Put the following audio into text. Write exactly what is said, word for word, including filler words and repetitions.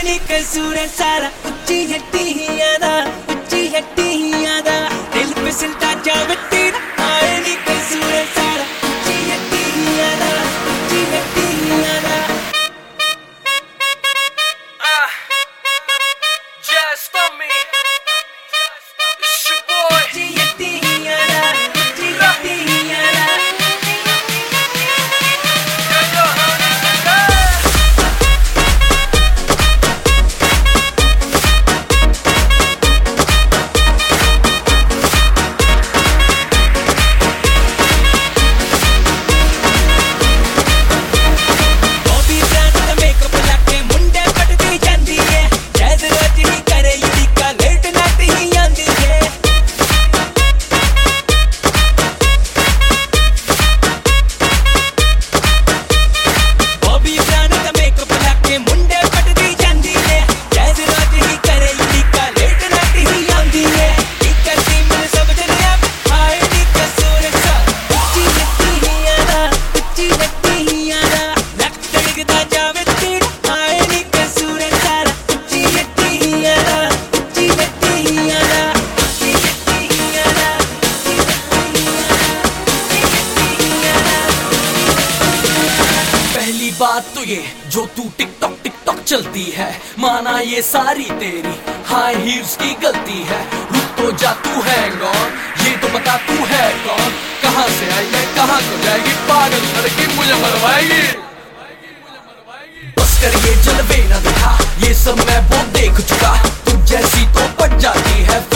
नी कसूर सारा उच्ची हट्टी ही आदा उच्ची हट्टी ही आदा दिल पे सिलता जावे तेरा आए नी कसूर सारा उच्ची हट्टी ही आदा उच्ची हट्टी ही आदा Just for me, it's your boy. उच्ची हट्टी ही आदा उच्ची हट्टी ही आदा बात तो ये जो तू टिकटॉक टिकटॉक चलती है माना ये सारी तेरी हाई हील्स की गलती है। रुक तो जा तू है कौन ये तो बता तू है कौन कहां से आई है कहां को जाएगी पागल लड़की मुझे मरवाएगी। बस कर ये जलवे न दिखा ये सब मैं वो देख चुका तू जैसी तो पट जाती है